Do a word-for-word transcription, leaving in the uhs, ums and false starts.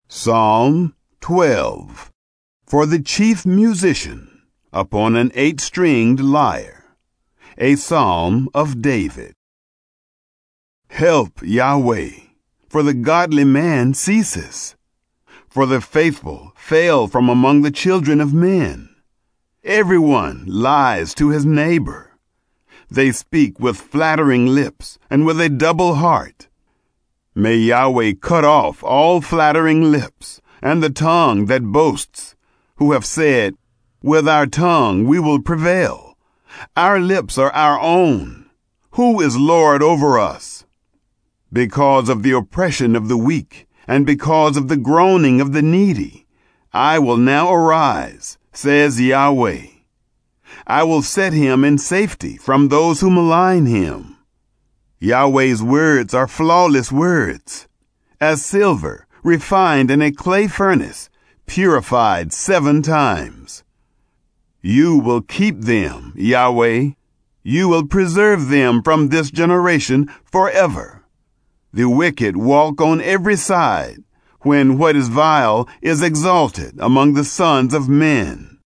Psalm twelve. For the chief musician, upon an eight-stringed lyre, a psalm of David. Help, Yahweh, for the godly man ceases, for the faithful fail from among the children of men. Everyone lies to his neighbor. They speak with flattering lips and with a double heart. May Yahweh cut off all flattering lips and the tongue that boasts, who have said, with our tongue we will prevail. Our lips are our own. Who is Lord over us? Because of the oppression of the weak and because of the groaning of the needy, I will now arise, says Yahweh. I will set him in safety from those who malign him. Yahweh's words are flawless words, as silver refined in a clay furnace, purified seven times. You will keep them, Yahweh. You will preserve them from this generation forever. The wicked walk on every side, when what is vile is exalted among the sons of men.